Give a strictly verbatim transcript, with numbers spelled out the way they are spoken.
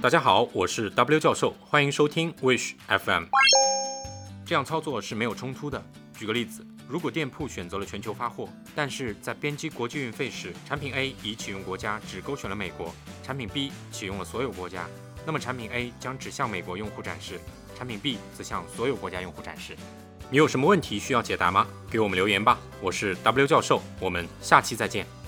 大家好，我是 W 教授，欢迎收听 Wish F M。 这样操作是没有冲突的。举个例子，如果店铺选择了全球发货，但是在编辑国际运费时，产品 A 已启用国家只勾选了美国，产品 B 启用了所有国家，那么产品 A 将只向美国用户展示，产品 B 则向所有国家用户展示。你有什么问题需要解答吗？给我们留言吧。我是 W 教授，我们下期再见。